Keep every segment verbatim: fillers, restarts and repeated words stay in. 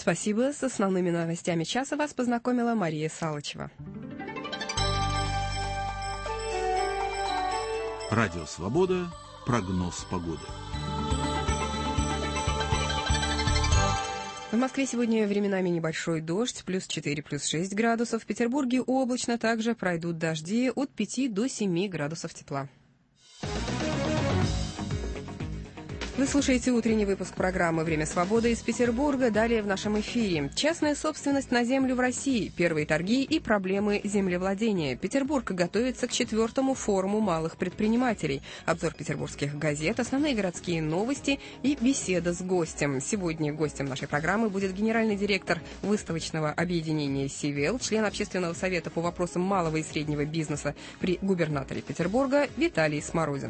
Спасибо. С основными новостями часа вас познакомила Мария Салычева. Радио «Свобода». Прогноз погоды. В Москве сегодня временами небольшой дождь, плюс четыре, плюс шесть градусов. В Петербурге облачно, также пройдут дожди от пяти до семи градусов тепла. Вы слушаете утренний выпуск программы «Время свободы» из Петербурга. Далее в нашем эфире. Частная собственность на землю в России, первые торги и проблемы землевладения. Петербург готовится к четвертому форуму малых предпринимателей. Обзор петербургских газет, основные городские новости и беседа с гостем. Сегодня гостем нашей программы будет генеральный директор выставочного объединения «Сивел», член Общественного совета по вопросам малого и среднего бизнеса при губернаторе Петербурга Виталий Смородин.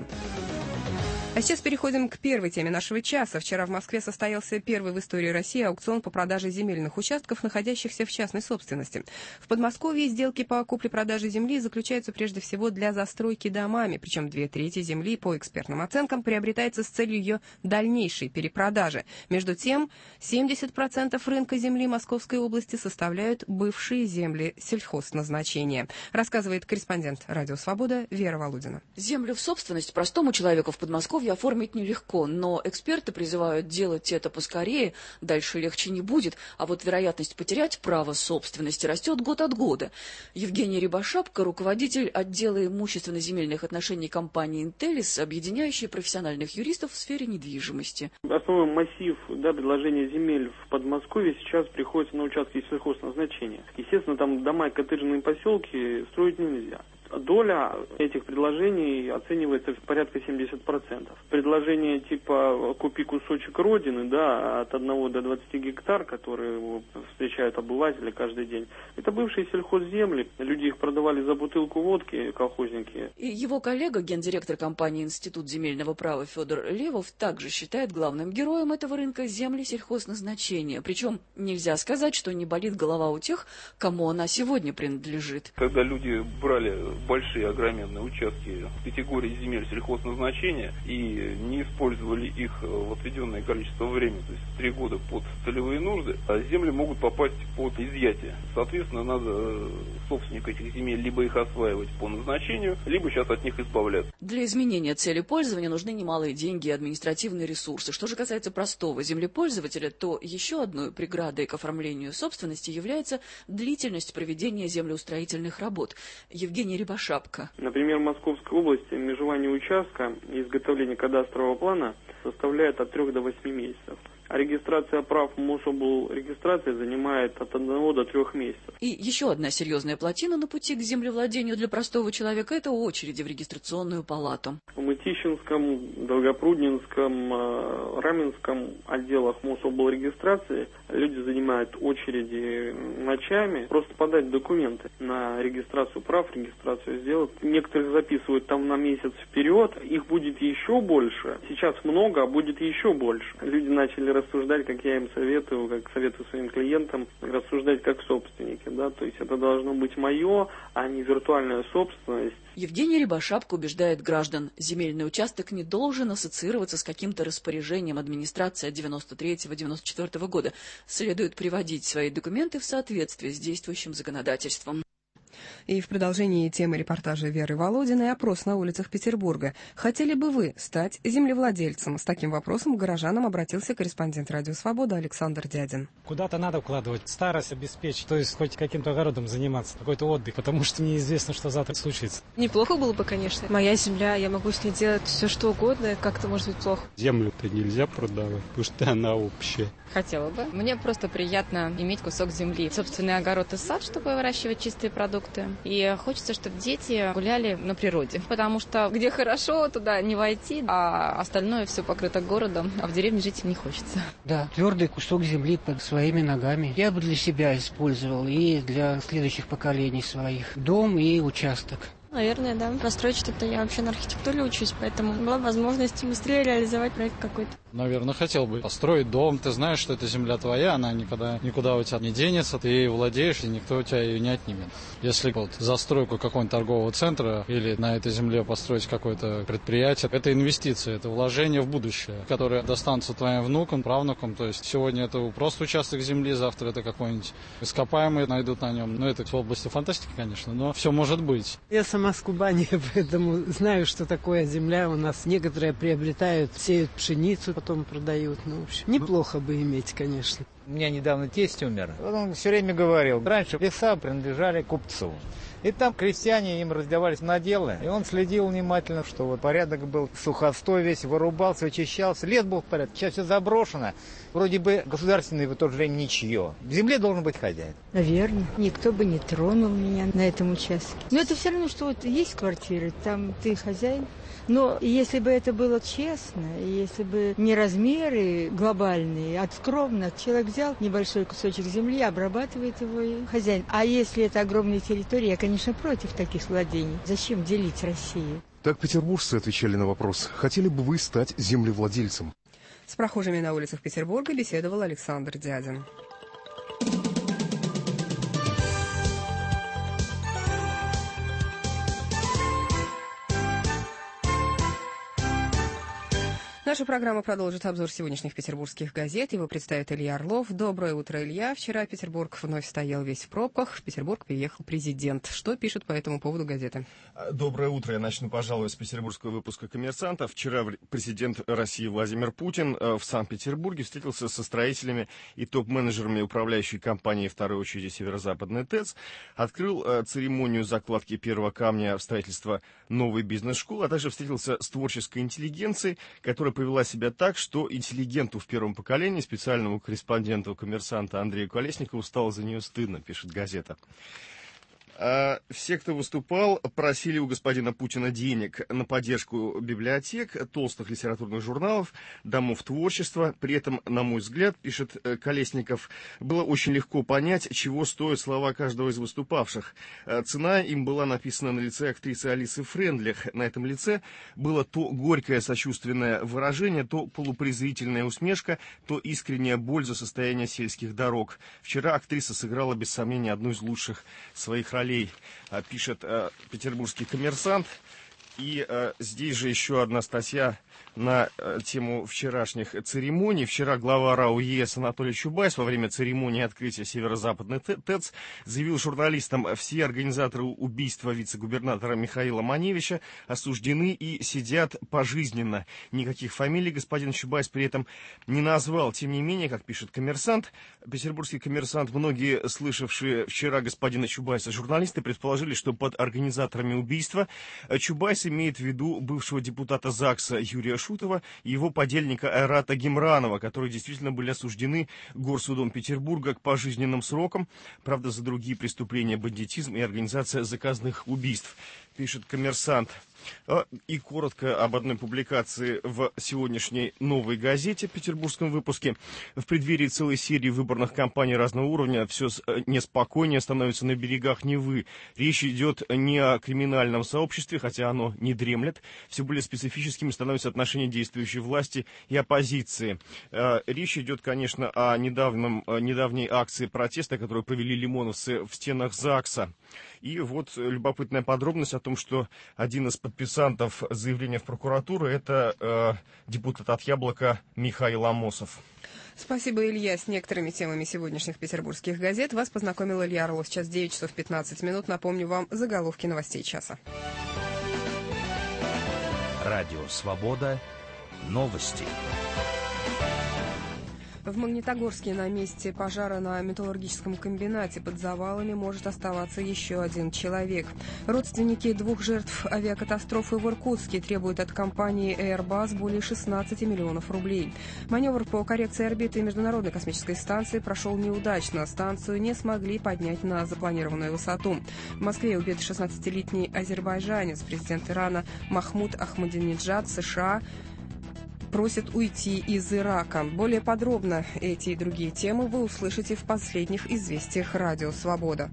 А сейчас переходим к первой теме нашего часа. Вчера в Москве состоялся первый в истории России аукцион по продаже земельных участков, находящихся в частной собственности. В Подмосковье сделки по купле-продаже земли заключаются прежде всего для застройки домами, причем две трети земли, по экспертным оценкам, приобретается с целью ее дальнейшей перепродажи. Между тем, семьдесят процентов рынка земли Московской области составляют бывшие земли сельхозназначения, рассказывает корреспондент «Радио Свобода» Вера Володина. Землю в собственность простому человеку в Подмосковье оформить нелегко, но эксперты призывают делать это поскорее, дальше легче не будет, а вот вероятность потерять право собственности растет год от года. Евгений Рябошапка, руководитель отдела имущественно-земельных отношений компании «Интеллис», объединяющей профессиональных юристов в сфере недвижимости. Основной массив да, предложения земель в Подмосковье сейчас приходится на участки сельхозназначения. Естественно, там дома и коттеджные поселки строить нельзя. Доля этих предложений оценивается в порядка семьдесят процентов. Предложения типа «купи кусочек родины», да, от одного до двадцати гектар, которые встречают обыватели каждый день, это бывшие сельхозземли. Люди их продавали за бутылку водки, колхозники. И его коллега, гендиректор компании «Институт земельного права» Федор Левов, также считает главным героем этого рынка земли сельхозназначения. Причем нельзя сказать, что не болит голова у тех, кому она сегодня принадлежит. Когда люди брали большие огроменные участки категории земель сельхозназначения и не использовали их в отведенное количество времени, то есть три года под целевые нужды, а земли могут попасть под изъятие. Соответственно, надо собственник этих земель либо их осваивать по назначению, либо сейчас от них избавляться. Для изменения цели пользования нужны немалые деньги и административные ресурсы. Что же касается простого землепользователя, то еще одной преградой к оформлению собственности является длительность проведения землеустроительных работ. Евгений Рябошапка. Например, в Московской области межевание участка и изготовление кадастрового плана составляет от трех до восьми месяцев. А регистрация прав Мособлрегистрации занимает от одного до трех месяцев. И еще одна серьезная плотина на пути к землевладению для простого человека – это очереди в регистрационную палату. В Мытищинском, Долгопрудненском, Раменском отделах Мособлрегистрации люди занимают очереди ночами, просто подать документы на регистрацию прав, регистрацию сделок. Некоторых записывают там на месяц вперед, их будет еще больше. Сейчас много, а будет еще больше. Люди начали рассуждать, как я им советую, как советую своим клиентам, рассуждать как собственники, да, то есть это должно быть мое, а не виртуальная собственность. Евгений Рябошапка убеждает граждан, земельный участок не должен ассоциироваться с каким-то распоряжением администрации от девяносто третьего — девяносто четвёртого года. Следует приводить свои документы в соответствии с действующим законодательством. И в продолжении темы репортажа Веры Володиной опрос на улицах Петербурга. Хотели бы вы стать землевладельцем? С таким вопросом к горожанам обратился корреспондент «Радио Свобода» Александр Дядин. Куда-то надо вкладывать, старость обеспечить, то есть хоть каким-то огородом заниматься, какой-то отдых, потому что неизвестно, что завтра случится. Неплохо было бы, конечно. Моя земля, я могу с ней делать все, что угодно, как-то может быть плохо. Землю-то нельзя продавать, потому что она общая. Хотела бы. Мне просто приятно иметь кусок земли, собственный огород и сад, чтобы выращивать чистые продукты. И хочется, чтобы дети гуляли на природе, потому что где хорошо, туда не войти, а остальное все покрыто городом, а в деревне жить не хочется. Да, твердый кусок земли под своими ногами. Я бы для себя использовал и для следующих поколений своих. Дом и участок. Наверное, да. Построить что-то. Я вообще на архитектуре учусь, поэтому была возможность быстрее реализовать проект какой-то. Наверное, хотел бы построить дом. Ты знаешь, что эта земля твоя, она никогда никуда у тебя не денется, ты ей владеешь, и никто у тебя ее не отнимет. Если вот застройку какого-нибудь торгового центра или на этой земле построить какое-то предприятие, это инвестиции, это вложение в будущее, которое достанется твоим внукам, правнукам. То есть сегодня это просто участок земли, завтра это какой-нибудь ископаемый найдут на нем. Ну, это в области фантастики, конечно, но все может быть. Я сама с Кубани, поэтому знаю, что такое земля. У нас некоторые приобретают, сеют пшеницу, потом продают. Ну, в общем, неплохо бы иметь, конечно. У меня недавно тесть умер. Он все время говорил, раньше леса принадлежали купцу. И там крестьяне им раздавались наделы. И он следил внимательно, что вот порядок был, сухостой весь, вырубался, очищался. Лес был в порядке, сейчас все заброшено. Вроде бы государственное, в то же время ничье. В земле должен быть хозяин. Наверное. Никто бы не тронул меня на этом участке. Но это все равно, что вот есть квартиры, там ты хозяин. Но если бы это было честно, если бы не размеры глобальные, а скромно, человек взял небольшой кусочек земли, обрабатывает его и хозяин. А если это огромные территории, я, конечно, против таких владений. Зачем делить Россию? Так петербуржцы отвечали на вопрос, хотели бы вы стать землевладельцем? С прохожими на улицах Петербурга беседовал Александр Дядин. Наша программа продолжит обзор сегодняшних петербургских газет. Его представит Илья Орлов. Доброе утро, Илья. Вчера Петербург вновь стоял весь в пробках. В Петербург приехал президент. Что пишут по этому поводу газеты? Доброе утро. Я начну, пожалуй, с петербургского выпуска «Коммерсанта». Вчера президент России Владимир Путин в Санкт-Петербурге встретился со строителями и топ-менеджерами управляющей компании второй очереди «Северо-Западный ТЭЦ», открыл церемонию закладки первого камня в строительство новой бизнес-школы, а также встретился с творческой интеллигенцией, которая повела себя так, что интеллигенту в первом поколении, специальному корреспонденту «Коммерсанта» Андрею Колесникову стало за нее стыдно, пишет газета. А все, кто выступал, просили у господина Путина денег на поддержку библиотек, толстых литературных журналов, домов творчества. При этом, на мой взгляд, пишет Колесников, было очень легко понять, чего стоят слова каждого из выступавших. Цена им была написана на лице актрисы Алисы Френдлих. На этом лице было то горькое сочувственное выражение, то полупрезрительная усмешка, то искренняя боль за состояние сельских дорог. Вчера актриса сыграла, без сомнения, одну из лучших своих ролей, пишет э, петербургский «Коммерсант». И э, здесь же еще одна статья на э, тему вчерашних церемоний. Вчера глава РАО ЕС Анатолий Чубайс во время церемонии открытия Северо-Западной ТЭЦ заявил журналистам, все организаторы убийства вице-губернатора Михаила Маневича осуждены и сидят пожизненно. Никаких фамилий господин Чубайс при этом не назвал. Тем не менее, как пишет «Коммерсант», петербургский «Коммерсант», многие, слышавшие вчера господина Чубайса журналисты, предположили, что под организаторами убийства Чубайс имеет в виду бывшего депутата ЗАГСа Юрия Шутова и его подельника Айрата Гемранова, которые действительно были осуждены Горсудом Петербурга к пожизненным срокам, правда, за другие преступления, бандитизм и организация заказных убийств, пишет «Коммерсант». И коротко об одной публикации в сегодняшней «Новой газете», петербургском выпуске. В преддверии целой серии выборных кампаний разного уровня все неспокойнее становится на берегах Невы. Речь идет не о криминальном сообществе, хотя оно не дремлет. Все более специфическими становятся отношения действующей власти и оппозиции. Речь идет, конечно, о недавнем, недавней акции протеста, которую провели лимоновцы в стенах ЗАГСа. И вот любопытная подробность о том, что один из подписантов заявления в прокуратуру — это э, депутат от «Яблока» Михаил Амосов. Спасибо, Илья. С некоторыми темами сегодняшних петербургских газет вас познакомил Илья Орлов. Сейчас девять часов пятнадцать минут. Напомню вам заголовки новостей часа. Радио «Свобода». Новости. В Магнитогорске на месте пожара на металлургическом комбинате под завалами может оставаться еще один человек. Родственники двух жертв авиакатастрофы в Иркутске требуют от компании Airbus более шестнадцати миллионов рублей. Маневр по коррекции орбиты Международной космической станции прошел неудачно. Станцию не смогли поднять на запланированную высоту. В Москве убит шестнадцатилетний азербайджанец. Президент Ирана Махмуд Ахмадинеджад США просит уйти из Ирака. Более подробно эти и другие темы вы услышите в последних известиях «Радио Свобода».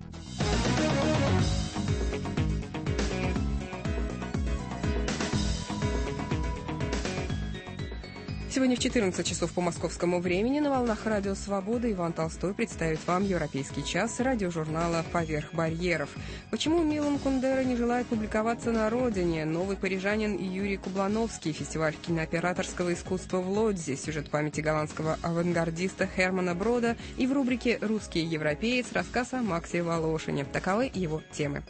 Сегодня в четырнадцать часов по московскому времени на волнах Радио Свобода Иван Толстой представит вам «Европейский час» радиожурнала «Поверх барьеров». Почему Милан Кундера не желает публиковаться на родине? Новый парижанин Юрий Кублановский, фестиваль кинооператорского искусства в Лодзе, сюжет памяти голландского авангардиста Хермана Брода и в рубрике «Русский европеец» рассказ о Максе Волошине. Таковы его темы.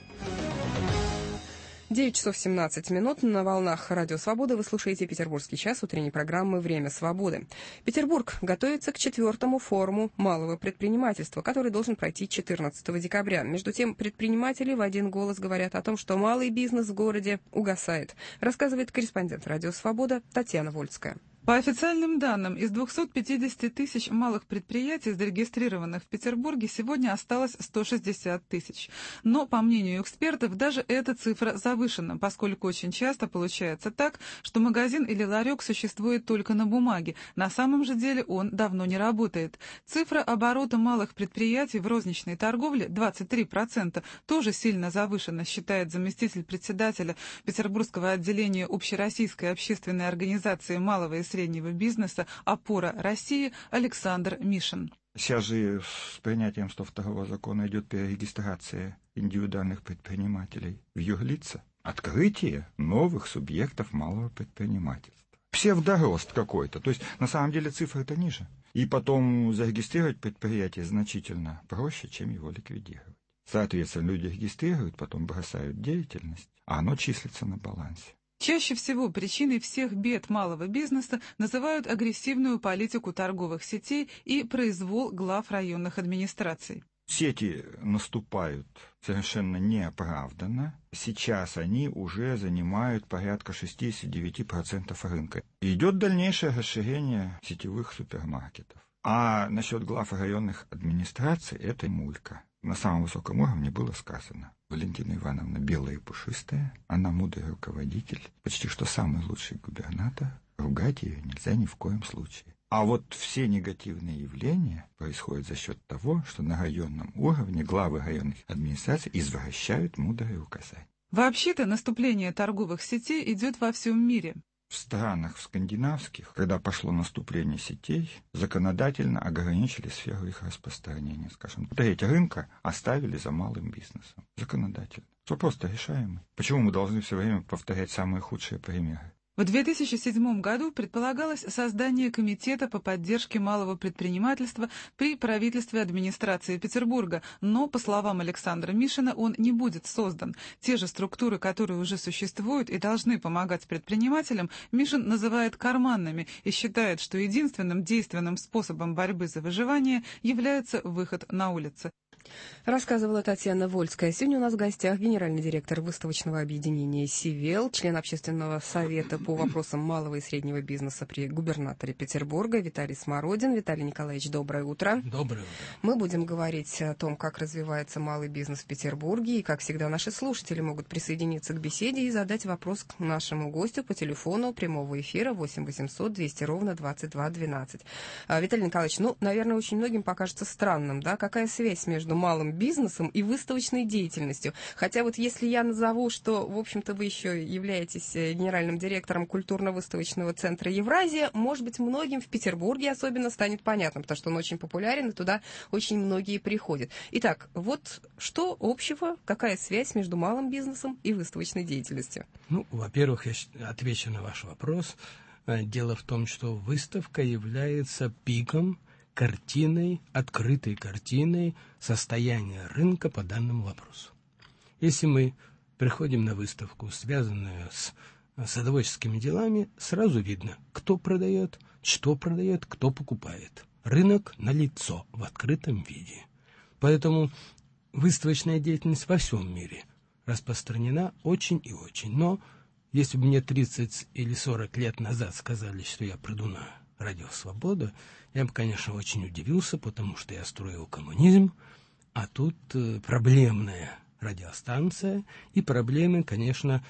девять часов семнадцать минут. На волнах Радио Свобода вы слушаете «Петербургский час» утренней программы «Время свободы». Петербург готовится к четвертому форуму малого предпринимательства, который должен пройти четырнадцатого декабря. Между тем, предприниматели в один голос говорят о том, что малый бизнес в городе угасает, рассказывает корреспондент Радио Свобода Татьяна Вольская. По официальным данным, из двухсот пятидесяти тысяч малых предприятий, зарегистрированных в Петербурге, сегодня осталось сто шестьдесят тысяч. Но, по мнению экспертов, даже эта цифра завышена, поскольку очень часто получается так, что магазин или ларек существует только на бумаге. На самом же деле он давно не работает. Цифра оборота малых предприятий в розничной торговле, двадцать три процента, тоже сильно завышена, считает заместитель председателя Петербургского отделения Общероссийской общественной организации малого и среднего бизнеса «Опора России» Александр Мишин. Сейчас же с принятием сто второго закона идет перерегистрация индивидуальных предпринимателей в юрлица, открытие новых субъектов малого предпринимательства. Псевдорост какой-то, то есть на самом деле цифры-то ниже. И потом зарегистрировать предприятие значительно проще, чем его ликвидировать. Соответственно, люди регистрируют, потом бросают деятельность, а оно числится на балансе. Чаще всего причиной всех бед малого бизнеса называют агрессивную политику торговых сетей и произвол глав районных администраций. Сети наступают совершенно неоправданно. Сейчас они уже занимают порядка шестьдесят девять процентов рынка. И идет дальнейшее расширение сетевых супермаркетов. А насчет глав районных администраций это мулька. На самом высоком уровне было сказано: Валентина Ивановна белая и пушистая, она мудрый руководитель, почти что самый лучший губернатор, ругать ее нельзя ни в коем случае. А вот все негативные явления происходят за счет того, что на районном уровне главы районных администраций извращают мудрые указания. Вообще-то наступление торговых сетей идет во всем мире. В странах скандинавских, когда пошло наступление сетей, законодательно ограничили сферу их распространения. Скажем, треть рынка оставили за малым бизнесом. Законодательно. Вопрос просто решаемый. Почему мы должны все время повторять самые худшие примеры? В две тысячи седьмом году предполагалось создание комитета по поддержке малого предпринимательства при правительстве администрации Петербурга, но, по словам Александра Мишина, он не будет создан. Те же структуры, которые уже существуют и должны помогать предпринимателям, Мишин называет карманными и считает, что единственным действенным способом борьбы за выживание является выход на улицы. Рассказывала Татьяна Вольская. Сегодня у нас в гостях генеральный директор выставочного объединения «Сивел», член общественного совета по вопросам малого и среднего бизнеса при губернаторе Петербурга Виталий Смородин. Виталий Николаевич, доброе утро. Доброе утро. Мы будем говорить о том, как развивается малый бизнес в Петербурге. И, как всегда, наши слушатели могут присоединиться к беседе и задать вопрос к нашему гостю по телефону прямого эфира восемь восемьсот двести ровно двадцать два двенадцать. Виталий Николаевич, ну, наверное, очень многим покажется странным, да, какая связь между малым бизнесом и выставочной деятельностью. Хотя вот если я назову, что, в общем-то, вы еще являетесь генеральным директором культурно-выставочного центра «Евразия», может быть, многим в Петербурге особенно станет понятно, потому что он очень популярен, и туда очень многие приходят. Итак, вот что общего, какая связь между малым бизнесом и выставочной деятельностью? Ну, во-первых, я отвечу на ваш вопрос. Дело в том, что выставка является пиком, картиной, открытой картиной состояния рынка по данному вопросу. Если мы приходим на выставку, связанную с садоводческими делами, сразу видно, кто продает, что продает, кто покупает. Рынок налицо в открытом виде. Поэтому выставочная деятельность во всем мире распространена очень и очень. Но если бы мне тридцать или сорок лет назад сказали, что я приду на Радио Свобода, я бы, конечно, очень удивился, потому что я строил коммунизм, а тут э, проблемная радиостанция, и проблемы, конечно,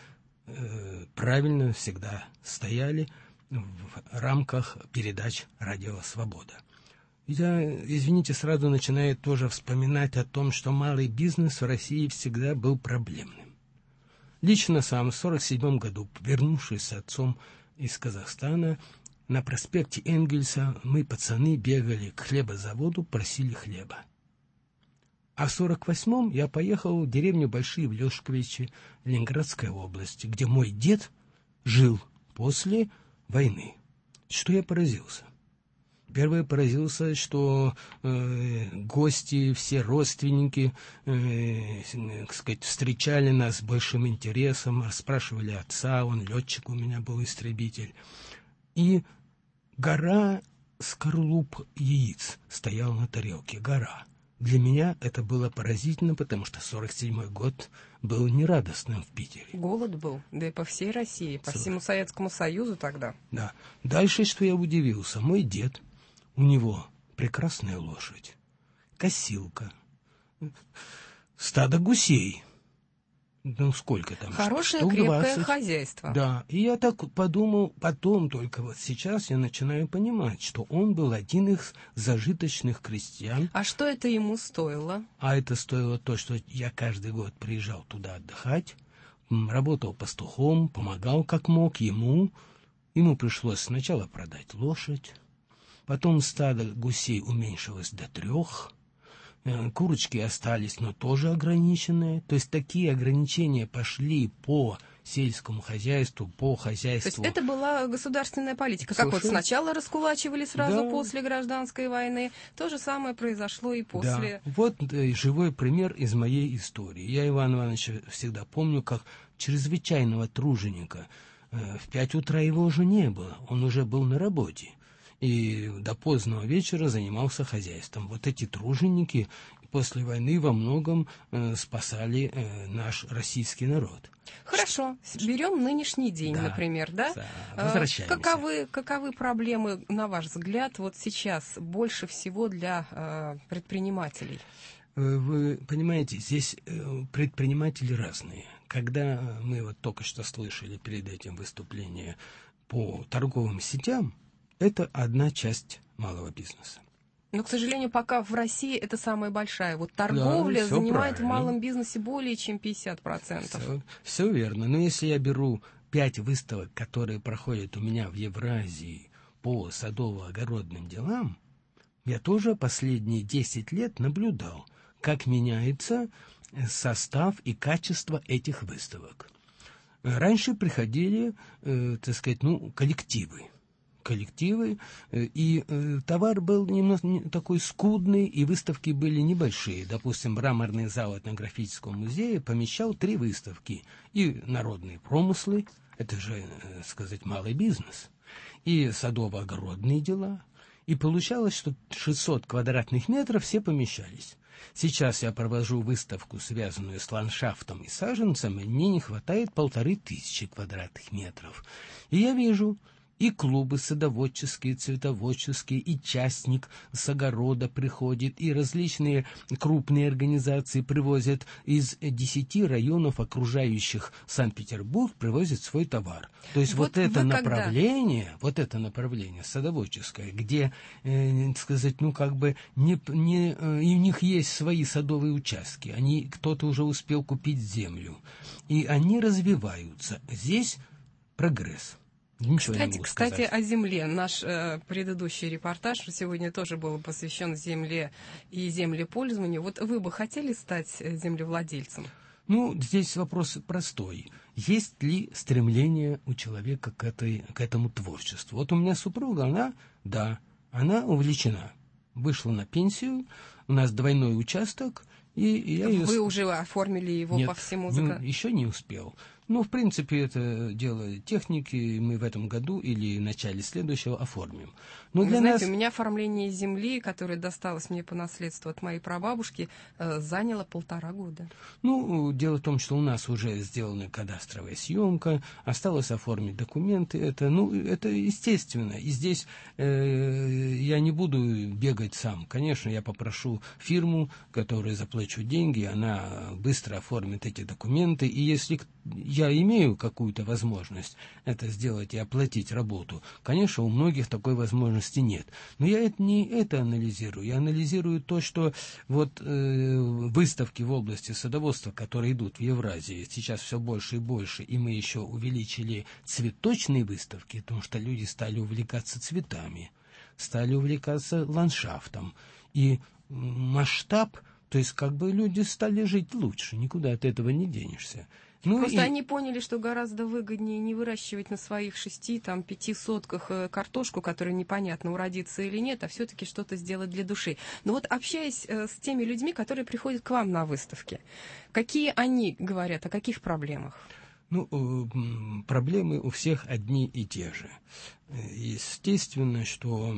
э, правильно всегда стояли в рамках передач Радио Свобода. Я, извините, сразу начинаю тоже вспоминать о том, что малый бизнес в России всегда был проблемным. Лично сам в сорок седьмом году, вернувшись с отцом из Казахстана, на проспекте Энгельса мы, пацаны, бегали к хлебозаводу, просили хлеба. А в сорок восьмом я поехал в деревню Большие Влешковичи, Ленинградской области, где мой дед жил после войны. Что я поразился? Первое, поразился, что э, гости, все родственники, э, так сказать, встречали нас с большим интересом, расспрашивали отца, он летчик у меня был, истребитель. И гора скорлуп яиц стояла на тарелке, гора. Для меня это было поразительно, потому что сорок седьмой год был нерадостным в Питере. Голод был, да и по всей России, по всему Советскому Союзу тогда. Да. Дальше, что я удивился, мой дед, у него прекрасная лошадь, косилка, стадо гусей. Ну, сколько там? Хорошее, штук крепкое двадцать. хозяйство. Да, и я так подумал, потом только вот сейчас я начинаю понимать, что он был один из зажиточных крестьян. А что это ему стоило? А это стоило то, что я каждый год приезжал туда отдыхать, работал пастухом, помогал как мог ему. Ему пришлось сначала продать лошадь, потом стадо гусей уменьшилось до трех. Курочки остались, но тоже ограниченные. То есть такие ограничения пошли по сельскому хозяйству, по хозяйству. То есть это была государственная политика. Как вот сначала раскулачивали сразу да. после гражданской войны, то же самое произошло и после. Да. Вот э, живой пример из моей истории. Я Ивана Ивановича всегда помню как чрезвычайного труженика. Э, в пять утра его уже не было, он уже был на работе. И до позднего вечера занимался хозяйством. Вот эти труженики после войны во многом э, спасали э, наш российский народ. Хорошо, берем нынешний день, да, например, да? да. Возвращаемся. Каковы, каковы проблемы, на ваш взгляд, вот сейчас больше всего для э, предпринимателей? Вы понимаете, здесь э, предприниматели разные. Когда мы вот только что слышали перед этим выступление по торговым сетям, это одна часть малого бизнеса. Но, к сожалению, пока в России это самая большая. Вот торговля да, занимает правильно. в малом бизнесе более чем пятьдесят процентов. Все, все верно. Но если я беру пять выставок, которые проходят у меня в Евразии по садово-огородным делам, я тоже последние десять лет наблюдал, как меняется состав и качество этих выставок. Раньше приходили, э, так сказать, ну, коллективы. коллективы, и э, товар был немного не, такой скудный, и выставки были небольшие. Допустим, мраморный зал этнографического музея помещал три выставки. И народные промыслы, это же, э, сказать, малый бизнес, и садово-огородные дела. И получалось, что шестьсот квадратных метров все помещались. Сейчас я провожу выставку, связанную с ландшафтом и саженцами, мне не хватает полторы тысячи квадратных метров. И я вижу... И клубы садоводческие, цветоводческие, и частник с огорода приходит, и различные крупные организации привозят из десяти районов, окружающих Санкт-Петербург, привозят свой товар. То есть вот, вот это направление, когда... вот это направление садоводческое, где, э, сказать, ну как бы не, не, э, и у них есть свои садовые участки, они кто-то уже успел купить землю, и они развиваются. Здесь прогресс. Ничего кстати, не могу кстати, сказать. О земле. Наш э, предыдущий репортаж сегодня тоже был посвящен земле и землепользованию. Вот вы бы хотели стать землевладельцем? Ну, здесь вопрос простой. Есть ли стремление у человека к, этой, к этому творчеству? Вот у меня супруга, она, да, она увлечена. Вышла на пенсию, у нас двойной участок, и я Вы ее... уже оформили его Нет, по всему не, закону? еще не успел. Ну, в принципе, это дело техники, мы в этом году или в начале следующего оформим. Но Вы для знаете, нас... у меня оформление земли, которое досталось мне по наследству от моей прабабушки, э, заняло полтора года. Ну, дело в том, что у нас уже сделана кадастровая съемка, осталось оформить документы, это, ну, это естественно. И здесь э, я не буду бегать сам. Конечно, я попрошу фирму, которой заплачу деньги, она быстро оформит эти документы, и если я имею какую-то возможность это сделать и оплатить работу. Конечно, у многих такой возможности нет. Но я это, не это анализирую. Я анализирую то, что вот э, выставки в области садоводства, которые идут в Евразии, сейчас все больше и больше, и мы еще увеличили цветочные выставки, потому что люди стали увлекаться цветами, стали увлекаться ландшафтом. И масштаб, то есть как бы люди стали жить лучше, никуда от этого не денешься. Ну, Просто и... они поняли, что гораздо выгоднее не выращивать на своих шести, там, пяти сотках картошку, которая непонятно, уродится или нет, а все-таки что-то сделать для души. Но вот общаясь с теми людьми, которые приходят к вам на выставки, какие они говорят, о каких проблемах? Ну, проблемы у всех одни и те же. Естественно, что...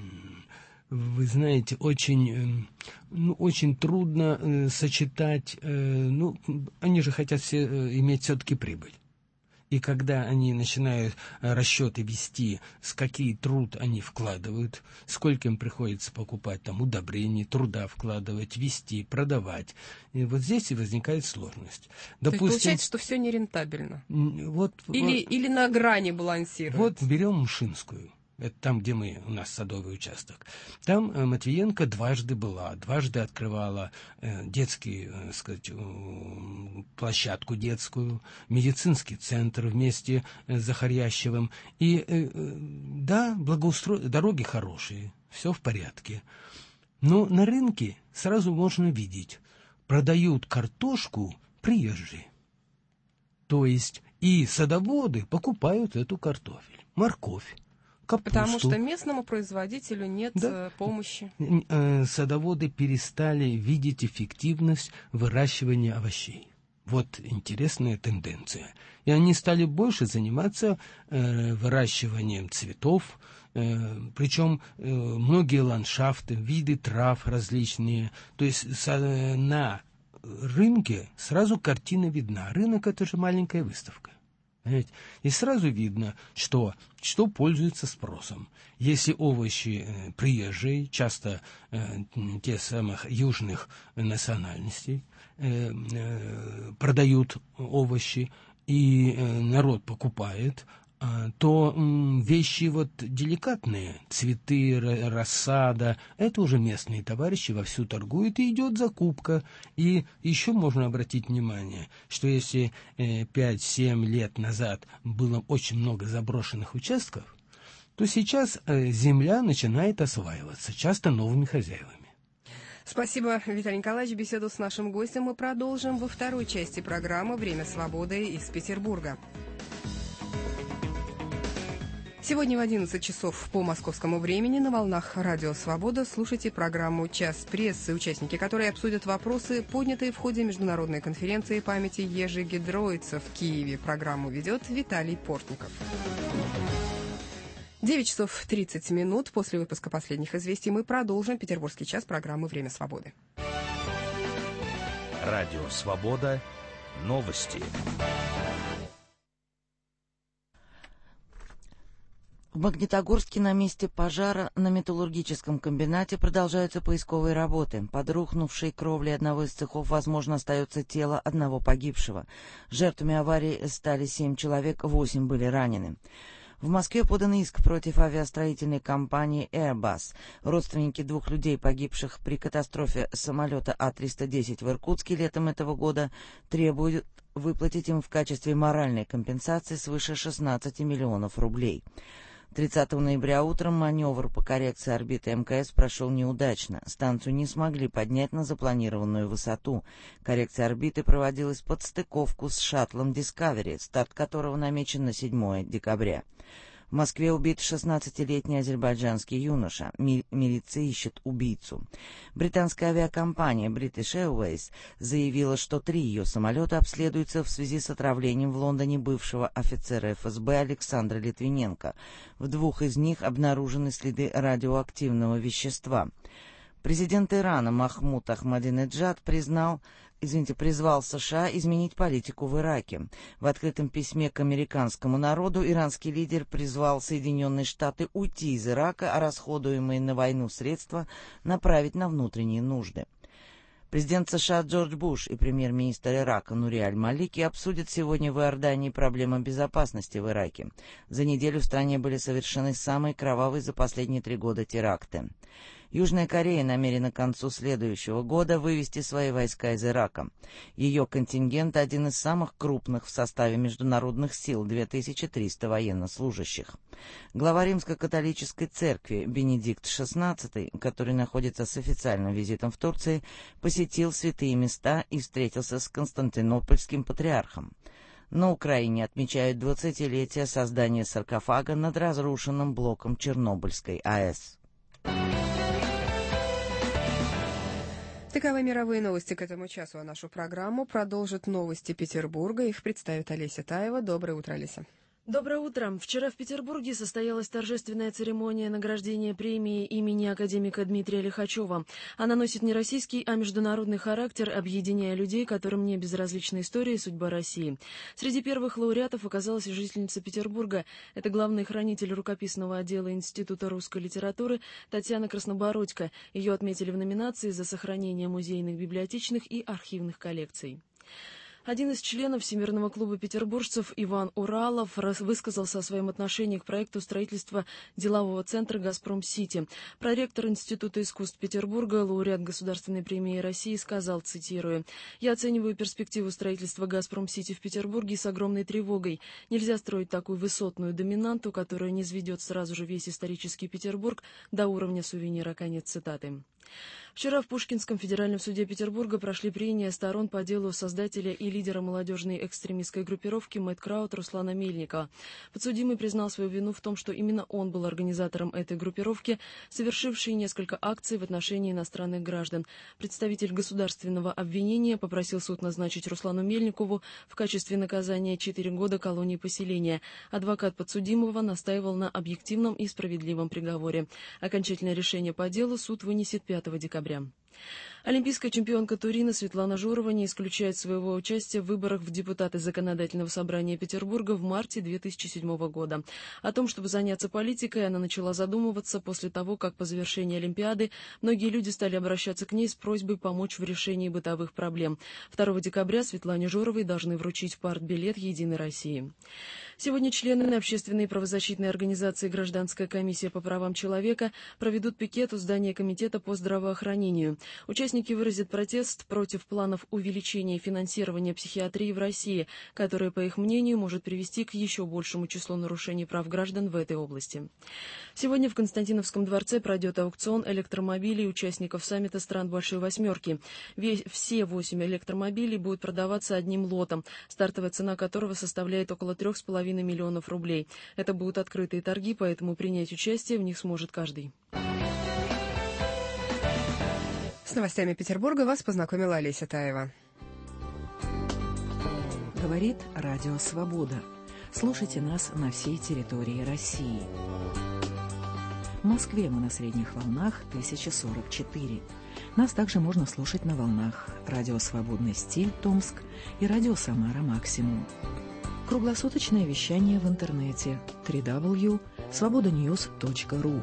Вы знаете, очень, ну, очень трудно э, сочетать, э, ну, они же хотят все э, иметь все-таки прибыль. И когда они начинают расчеты вести, с какие труд они вкладывают, сколько им приходится покупать там удобрений, труда вкладывать, вести, продавать, и вот здесь и возникает сложность. Допустим, то есть получается, что все нерентабельно? Вот, или, вот, или на грани балансирует? Вот берем Мшинскую. Это там, где мы, у нас садовый участок. Там э, Матвиенко дважды была, дважды открывала э, детский, э, сказать, э, площадку детскую, медицинский центр вместе э, с Захарьящевым. И э, э, да, благоустро... дороги хорошие, все в порядке. Но на рынке сразу можно видеть, продают картошку приезжие. То есть и садоводы покупают эту картофель, морковь. Капусту. Потому что местному производителю нет да. помощи. Садоводы перестали видеть эффективность выращивания овощей. Вот интересная тенденция. И они стали больше заниматься э, выращиванием цветов, э, причем э, многие ландшафты, виды трав различные. То есть со, на рынке сразу картина видна. Рынок — это же маленькая выставка. И сразу видно, что, что пользуется спросом. Если овощи э, приезжие, часто э, те самых южных национальностей, э, э, продают овощи, и э, народ покупает, э, то э, вещи вот деликатные, цветы, рассада, это уже местные товарищи вовсю торгуют, и идет закупка. И еще можно обратить внимание, что если э, пять-семь лет назад было очень много заброшенных участков, то сейчас э, земля начинает осваиваться, часто новыми хозяевами. Спасибо, Виталий Николаевич. Беседу с нашим гостем мы продолжим во второй части программы «Время свободы» из Петербурга. Сегодня в одиннадцать часов по московскому времени на волнах Радио Свобода слушайте программу «Час прессы», участники которой обсудят вопросы, поднятые в ходе международной конференции памяти Ежи Гедройца в Киеве. Программу ведет Виталий Портников. девять часов тридцать минут. После выпуска последних известий мы продолжим петербургский час программы «Время свободы». Радио Свобода. Новости. В Магнитогорске на месте пожара на металлургическом комбинате продолжаются поисковые работы. Под рухнувшей кровлей одного из цехов, возможно, остается тело одного погибшего. Жертвами аварии стали семь человек, восемь были ранены. В Москве подан иск против авиастроительной компании Airbus. Родственники двух людей, погибших при катастрофе самолета А триста десять в Иркутске летом этого года, требуют выплатить им в качестве моральной компенсации свыше шестнадцати миллионов рублей. тридцатого ноября утром маневр по коррекции орбиты МКС прошел неудачно. Станцию не смогли поднять на запланированную высоту. Коррекция орбиты проводилась под стыковку с шаттлом Discovery, старт которого намечен на седьмое декабря. В Москве убит шестнадцатилетний азербайджанский юноша. Ми- милиция ищет убийцу. Британская авиакомпания British Airways заявила, что три ее самолета обследуются в связи с отравлением в Лондоне бывшего офицера эф эс бэ Александра Литвиненко. В двух из них обнаружены следы радиоактивного вещества. Президент Ирана Махмуд Ахмадинеджад признал, извините, призвал США изменить политику в Ираке. В открытом письме к американскому народу иранский лидер призвал Соединенные Штаты уйти из Ирака, а расходуемые на войну средства направить на внутренние нужды. Президент США Джордж Буш и премьер-министр Ирака Нури аль-Малики обсудят сегодня в Иордании проблемы безопасности в Ираке. За неделю в стране были совершены самые кровавые за последние три года теракты. Южная Корея намерена к концу следующего года вывести свои войска из Ирака. Ее контингент один из самых крупных в составе международных сил, две тысячи триста военнослужащих. Глава Римско-католической церкви Бенедикт шестнадцатый, который находится с официальным визитом в Турции, посетил святые места и встретился с Константинопольским патриархом. На Украине отмечают двадцатилетие создания саркофага над разрушенным блоком Чернобыльской АЭС. Таковы мировые новости к этому часу, а нашу программу продолжат новости Петербурга. Их представит Олеся Таева. Доброе утро, Олеся. Доброе утро. Вчера в Петербурге состоялась торжественная церемония награждения премии имени академика Дмитрия Лихачева. Она носит не российский, а международный характер, объединяя людей, которым не безразлична история и судьба России. Среди первых лауреатов оказалась и жительница Петербурга. Это главный хранитель рукописного отдела Института русской литературы Татьяна Краснобородько. Ее отметили в номинации за сохранение музейных, библиотечных и архивных коллекций. Один из членов Всемирного клуба петербуржцев Иван Уралов высказался о своем отношении к проекту строительства делового центра «Газпром-Сити». Проректор Института искусств Петербурга, лауреат Государственной премии России, сказал, цитирую, «Я оцениваю перспективу строительства «Газпром-Сити» в Петербурге с огромной тревогой. Нельзя строить такую высотную доминанту, которая не низведет сразу же весь исторический Петербург до уровня сувенира». Конец цитаты. Вчера в Пушкинском федеральном суде Петербурга прошли прения сторон по делу создателя и лидера молодежной экстремистской группировки Мэд Крауд Руслана Мельникова. Подсудимый признал свою вину в том, что именно он был организатором этой группировки, совершившей несколько акций в отношении иностранных граждан. Представитель государственного обвинения попросил суд назначить Руслану Мельникову в качестве наказания четыре года колонии поселения. Адвокат подсудимого настаивал на объективном и справедливом приговоре. Окончательное решение по делу суд вынесет пятого декабря. Олимпийская чемпионка Турина Светлана Журова не исключает своего участия в выборах в депутаты Законодательного собрания Петербурга в марте две тысячи седьмого года. О том, чтобы заняться политикой, она начала задумываться после того, как по завершении Олимпиады многие люди стали обращаться к ней с просьбой помочь в решении бытовых проблем. второго декабря Светлане Журовой должны вручить партбилет «Единой России». Сегодня члены общественной правозащитной организации «Гражданская комиссия по правам человека» проведут пикет у здания Комитета по здравоохранению. Участники выразят протест против планов увеличения финансирования психиатрии в России, которое, по их мнению, может привести к еще большему числу нарушений прав граждан в этой области. Сегодня в Константиновском дворце пройдет аукцион электромобилей участников саммита стран Большой Восьмерки. Все восемь электромобилей будут продаваться одним лотом, стартовая цена которого составляет около трех с половиной миллионов рублей. Это будут открытые торги, поэтому принять участие в них сможет каждый. С новостями Петербурга вас познакомила Олеся Таева. Говорит Радио Свобода. Слушайте нас на всей территории России. В Москве мы на средних волнах тысяча сорок четыре. Нас также можно слушать на волнах Радио Свободный стиль Томск и Радио Самара Максимум. Круглосуточное вещание в интернете дабл ю дабл ю дабл ю точка свобода ньюс точка ру.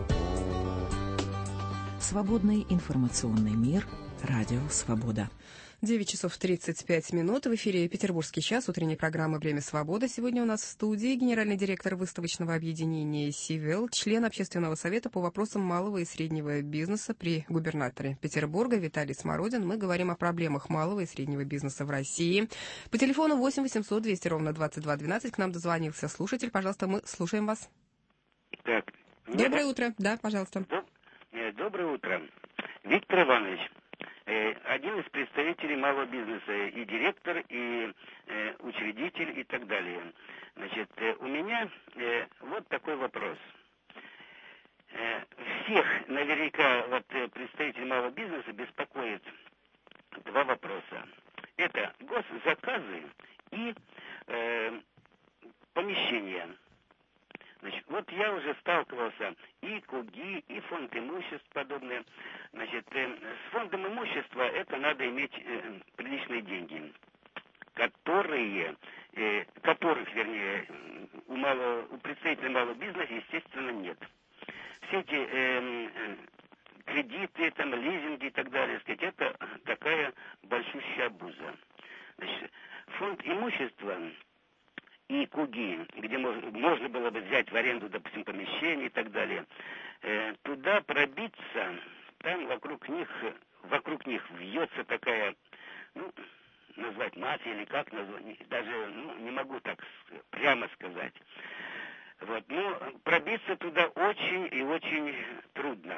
Свободный информационный мир. Радио Свобода. девять часов тридцать пять минут. В эфире «Петербургский час», утренней программы «Время свободы». Сегодня у нас в студии генеральный директор выставочного объединения «Сивел», член Общественного совета по вопросам малого и среднего бизнеса при губернаторе Петербурга Виталий Смородин. Мы говорим о проблемах малого и среднего бизнеса в России. По телефону восемь восемьсот двести ровно двадцать два двенадцать к нам дозвонился слушатель. Пожалуйста, мы слушаем вас. Так. Доброе утро. Да, пожалуйста. Доброе утро. Виктор Иванович. Один из представителей малого бизнеса, и директор, и э, учредитель, и так далее. Значит, э, у меня э, вот такой вопрос. Э, всех наверняка вот, представителей малого бизнеса беспокоит два вопроса. Это госзаказы и э, помещения. Значит, вот я уже сталкивался и КУГИ, и фонд имуществ подобное. Значит, э, с фондом имущества это надо иметь э, приличные деньги, которые, э, которых, вернее, у, малого, у представителей малого бизнеса, естественно, нет. Все эти э, кредиты, там, лизинги и так далее, сказать, это такая большущая обуза. Значит, фонд имущества и КУГИ, где можно, можно было бы взять в аренду, допустим, помещение и так далее, э, туда пробиться, там вокруг них, вокруг них вьется такая, ну, назвать мафия или как назвать, даже ну, не могу так прямо сказать. Вот, но пробиться туда очень и очень трудно.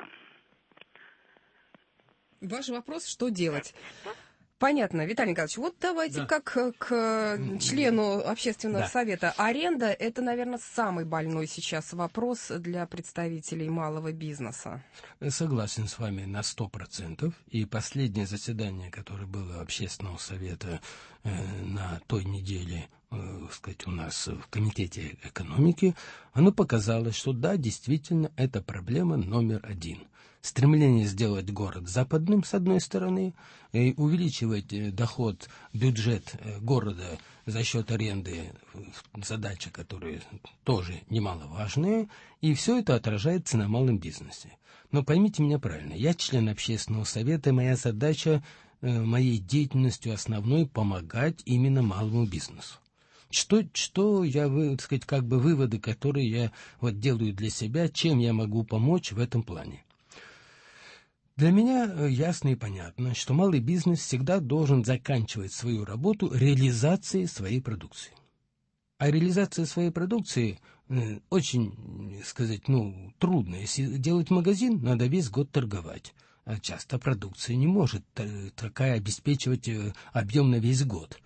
Ваш вопрос, что делать? Понятно, Виталий Николаевич, вот давайте да. как к члену общественного да. совета. Аренда – это, наверное, самый больной сейчас вопрос для представителей малого бизнеса. Согласен с вами на сто процентов. И последнее заседание, которое было общественного совета э, на той неделе, э, сказать, у нас в Комитете экономики, оно показало, что да, действительно, это проблема номер один. Стремление сделать город западным, с одной стороны, и увеличивать доход, бюджет города за счет аренды, задача, которые тоже немаловажные, и все это отражается на малом бизнесе. Но поймите меня правильно, я член общественного совета, и моя задача, моей деятельностью основной помогать именно малому бизнесу. Что, что я, так сказать, как бы выводы, которые я вот делаю для себя, чем я могу помочь в этом плане. Для меня ясно и понятно, что малый бизнес всегда должен заканчивать свою работу реализацией своей продукции. А реализация своей продукции э, очень, сказать, ну, трудно. Если делать магазин, надо весь год торговать. А часто продукция не может э, такая обеспечивать э, объем на весь год.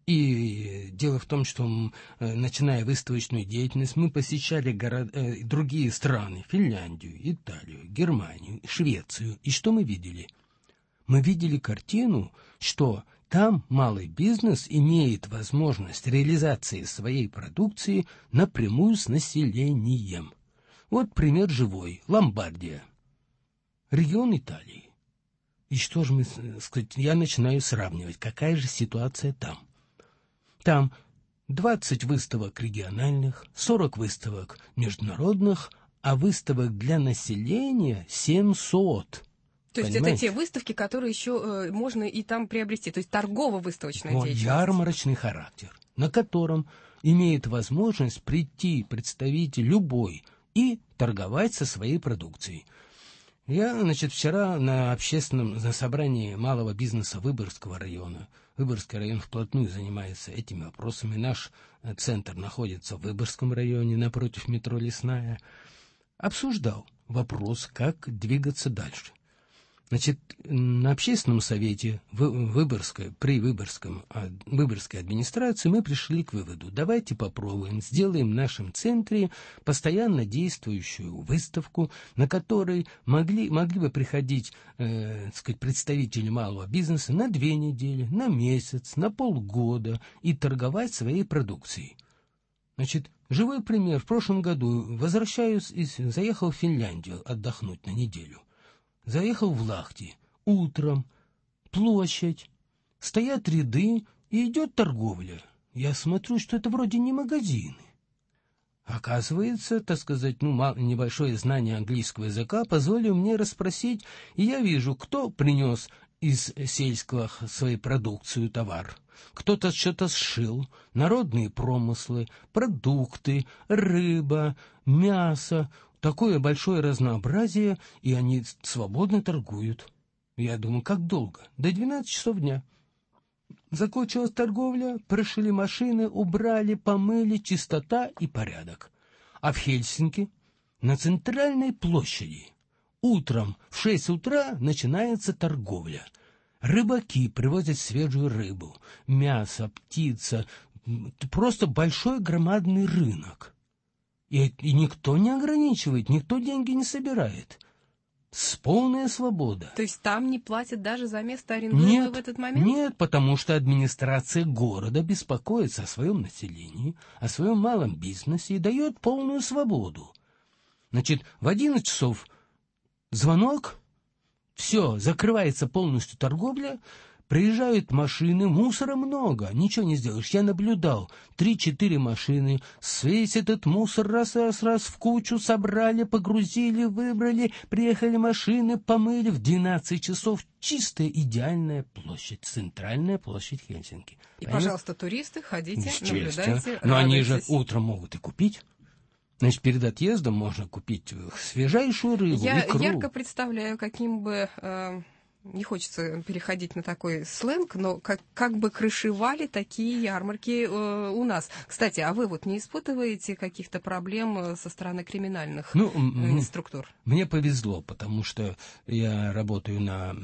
И дело в том, что, начиная выставочную деятельность, мы посещали город, э, другие страны, Финляндию, Италию, Германию, Швецию. И что мы видели? Мы видели картину, что там малый бизнес имеет возможность реализации своей продукции напрямую с населением. Вот пример живой. Ломбардия. Регион Италии. И что же мы, сказать, я начинаю сравнивать, какая же ситуация там. Там двадцать выставок региональных, сорок выставок международных, а выставок для населения семьсот. То есть Понимаете? Это те выставки, которые еще э, можно и там приобрести, то есть торгово-выставочная вот, деятельность. Ярмарочный характер, на котором имеет возможность прийти представитель любой и торговать со своей продукцией. Я, значит, вчера на общественном на собрании малого бизнеса Выборгского района, Выборгский район вплотную занимается этими вопросами, наш центр находится в Выборгском районе, напротив метро Лесная, обсуждал вопрос, как двигаться дальше. Значит, на общественном совете Выборгской, при Выборгском, Выборгской администрации мы пришли к выводу, давайте попробуем, сделаем в нашем центре постоянно действующую выставку, на которой могли, могли бы приходить э, так сказать, представители малого бизнеса на две недели, на месяц, на полгода и торговать своей продукцией. Значит, живой пример. В прошлом году возвращаюсь, из, заехал в Финляндию отдохнуть на неделю. Заехал в Лахти. Утром. Площадь. Стоят ряды, и идет торговля. Я смотрю, что это вроде не магазины. Оказывается, так сказать, ну, небольшое знание английского языка позволило мне расспросить, и я вижу, кто принес из сельского своей продукцию товар. Кто-то что-то сшил, народные промыслы, продукты, рыба, мясо. Такое большое разнообразие, и они свободно торгуют. Я думаю, как долго? До двенадцати часов дня. Закончилась торговля, пришли машины, убрали, помыли, чистота и порядок. А в Хельсинки, на центральной площади, утром в шесть утра начинается торговля. Рыбаки привозят свежую рыбу, мясо, птица, просто большой громадный рынок. И, и никто не ограничивает, никто деньги не собирает. С полная свобода. То есть там не платят даже за место арендуемое в этот момент? Нет, потому что администрация города беспокоится о своем населении, о своем малом бизнесе и дает полную свободу. Значит, в одиннадцать часов звонок, все, закрывается полностью торговля, Приезжают машины, мусора много, ничего не сделаешь. Я наблюдал, три-четыре машины, весь этот мусор раз-раз-раз в кучу собрали, погрузили, выбрали, приехали машины, помыли. В двенадцать часов чистая идеальная площадь, центральная площадь Хельсинки. И, Понятно? Пожалуйста, туристы, ходите, Честь, наблюдайте, а? Но они же радуйтесь. утром могут и купить. Значит, перед отъездом можно купить свежайшую рыбу, Я икру. ярко представляю, каким бы... Э... Не хочется переходить на такой сленг, но как, как бы крышевали такие ярмарки э, у нас. Кстати, а вы вот не испытываете каких-то проблем со стороны криминальных ну, э, структур? Мне повезло, потому что я работаю на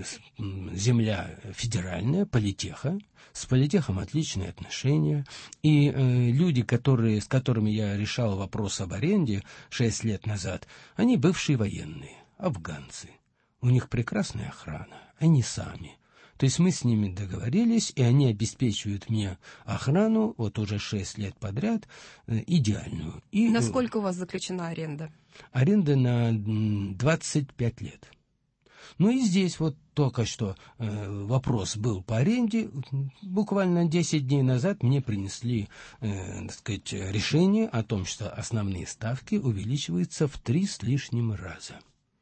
земля федеральная, политеха. С политехом отличные отношения. И э, люди, которые, с которыми я решал вопрос об аренде шесть лет назад, они бывшие военные, афганцы. У них прекрасная охрана, они сами. То есть мы с ними договорились, и они обеспечивают мне охрану вот уже шесть лет подряд, э, идеальную. И, насколько у вас заключена аренда? Аренда на двадцать пять лет. Ну и здесь вот только что э, вопрос был по аренде. Буквально десять дней назад мне принесли э, так сказать, решение о том, что основные ставки увеличиваются в три с лишним раза.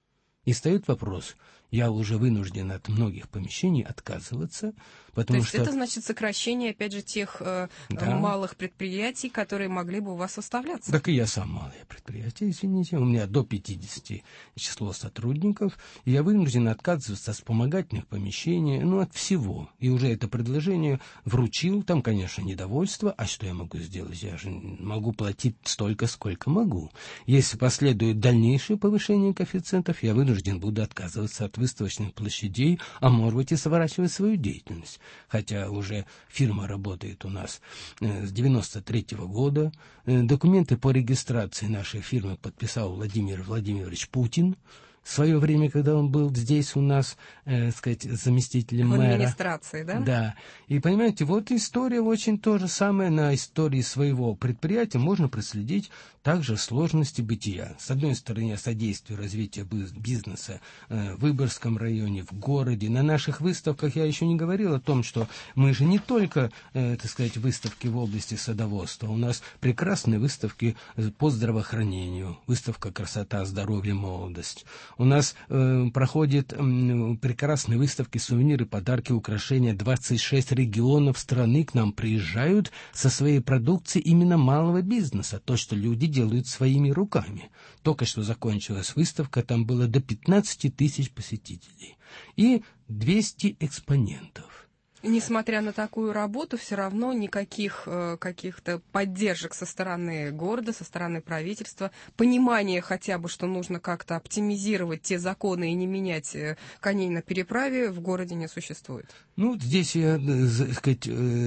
И встает вопрос, я уже вынужден от многих помещений отказываться, потому То есть что... это значит сокращение, опять же, тех э, да. малых предприятий, которые могли бы у вас оставляться? Так и я сам малое предприятие, извините. У меня до пятидесяти число сотрудников, и я вынужден отказываться от вспомогательных помещений, ну, от всего. И уже это предложение вручил, там, конечно, недовольство. А что я могу сделать? Я же могу платить столько, сколько могу. Если последует дальнейшее повышение коэффициентов, я вынужден буду отказываться от выставочных площадей, а может быть и сворачивать свою деятельность. Хотя уже фирма работает у нас э, с девяносто третьего года. Э, документы по регистрации нашей фирмы подписал Владимир Владимирович Путин. В свое время, когда он был здесь у нас, э, сказать, заместителем мэра. В администрации, да? Да. И, понимаете, вот история очень то же самое. На истории своего предприятия можно проследить также сложности бытия. С одной стороны, содействие развитию бизнеса э, в Выборгском районе, в городе. На наших выставках я еще не говорил о том, что мы же не только, э, так сказать, выставки в области садоводства. У нас прекрасные выставки по здравоохранению. Выставка «Красота, здоровье, молодость». У нас э, проходят э, прекрасные выставки, сувениры, подарки, украшения. двадцать шесть регионов страны к нам приезжают со своей продукцией именно малого бизнеса. То, что люди делают своими руками. Только что закончилась выставка, там было до пятнадцати тысяч посетителей. И двести экспонентов. Несмотря на такую работу, все равно никаких э, каких-то поддержек со стороны города, со стороны правительства, понимания хотя бы, что нужно как-то оптимизировать те законы и не менять э, коней на переправе, в городе не существует. Ну, здесь я, так сказать,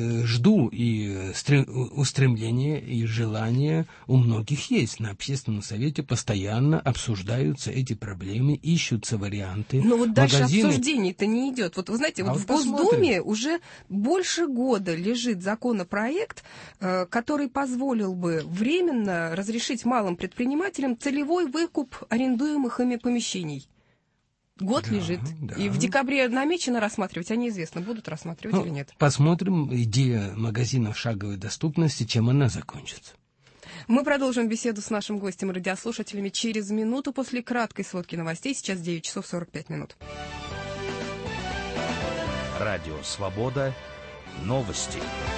жду и устремления, и желания у многих есть. На общественном совете постоянно обсуждаются эти проблемы, ищутся варианты. Но вот дальше Магазины... обсуждений-то не идет. Вот вы знаете, а вот в Госдуме уже больше года лежит законопроект, который позволил бы временно разрешить малым предпринимателям целевой выкуп арендуемых ими помещений. Год да, лежит. Да. И в декабре намечено рассматривать, а неизвестно, будут рассматривать ну, или нет. Посмотрим, идея магазинов шаговой доступности, чем она закончится. Мы продолжим беседу с нашим гостем и радиослушателями через минуту после краткой сводки новостей. Сейчас девять часов сорок пять минут. Радио «Свобода». Новости.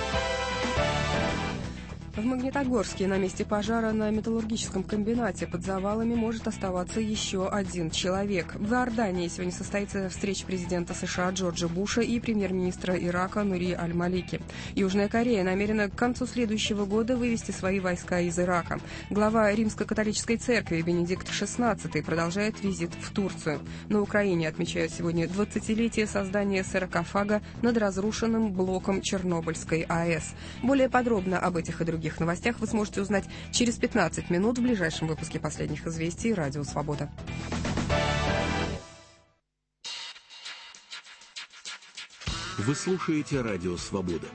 В Магнитогорске на месте пожара на металлургическом комбинате под завалами может оставаться еще один человек. В Иордании сегодня состоится встреча президента США Джорджа Буша и премьер-министра Ирака Нури Аль-Малики. Южная Корея намерена к концу следующего года вывести свои войска из Ирака. Глава Римско-католической церкви Бенедикт шестнадцатый продолжает визит в Турцию. На Украине отмечают сегодня двадцатилетие создания саркофага над разрушенным блоком Чернобыльской АЭС. Более подробно об этих и других В новостях вы сможете узнать через пятнадцать минут в ближайшем выпуске последних известий «Радио Свобода». Вы слушаете «Радио Свобода».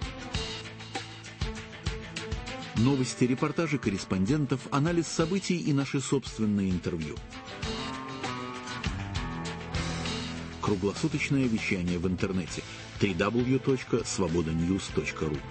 Новости, репортажи корреспондентов, анализ событий и наши собственные интервью. Круглосуточное вещание в интернете. дабл ю дабл ю дабл ю точка свобода ньюс точка ру.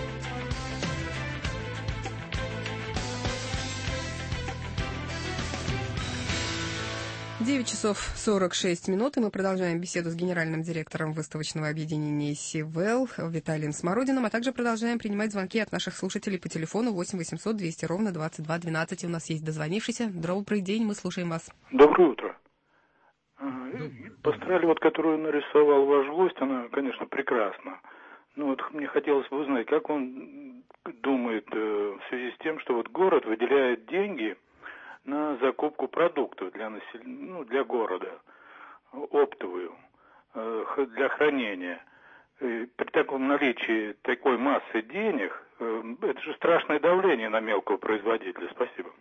девять часов сорок шесть минут, и мы продолжаем беседу с генеральным директором выставочного объединения «Сивел» Виталием Смородиным, а также продолжаем принимать звонки от наших слушателей по телефону восемь восемьсот двести ровно двадцать два двенадцать. У нас есть дозвонившийся. Добрый день, мы слушаем вас. Доброе утро. Пастораль, вот, которую нарисовал ваш гость, она, конечно, прекрасна. Ну вот мне хотелось бы узнать, как он думает э, в связи с тем, что вот город выделяет деньги на закупку продуктов для насел... ну, для города, оптовую, э, для хранения. И при таком наличии такой массы денег, э, это же страшное давление на мелкого производителя. Спасибо.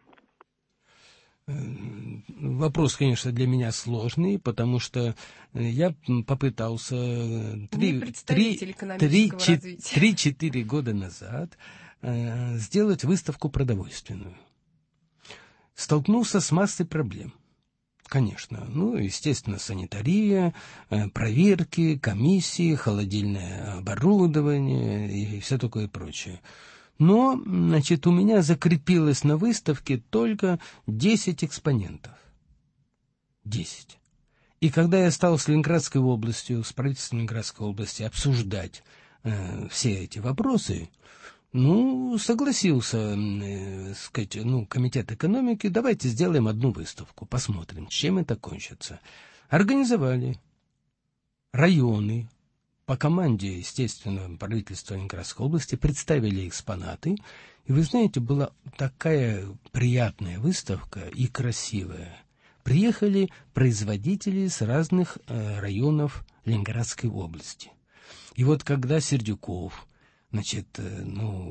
Вопрос, конечно, для меня сложный, потому что я попытался три-четыре года назад э, сделать выставку продовольственную. Столкнулся с массой проблем. Конечно, ну, естественно, санитария, э, проверки, комиссии, холодильное оборудование и все такое прочее. Но, значит, у меня закрепилось на выставке только десять экспонентов. десять. И когда я стал с Ленинградской областью, с правительством Ленинградской области обсуждать э, все эти вопросы, ну, согласился, э, сказать, ну, комитет экономики, давайте сделаем одну выставку, посмотрим, чем это кончится. Организовали районы. По команде, естественно, правительства Ленинградской области представили экспонаты. И вы знаете, была такая приятная выставка и красивая. Приехали производители с разных э, районов Ленинградской области. И вот когда Сердюков, значит, э,